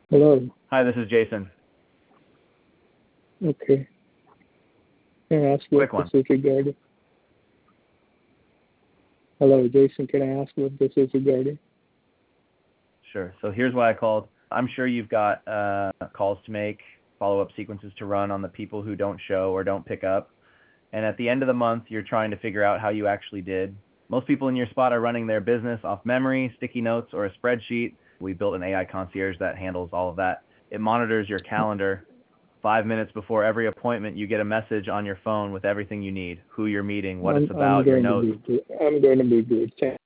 Hello. Hi, this is Jason. Okay. Can I ask what Quick this one. is regarding? Hello, Jason. Can I ask what this is regarding? Sure. So here's why I called. I'm sure you've got calls to make, follow-up sequences to run on the people who don't show or don't pick up. And at the end of the month, you're trying to figure out how you actually did. Most people in your spot are running their business off memory, sticky notes, or a spreadsheet. We built an AI concierge that handles all of that. It monitors your calendar. 5 minutes before every appointment, you get a message on your phone with everything you need, who you're meeting, what it's I'm about, your going to notes. be good. I'm going to be good.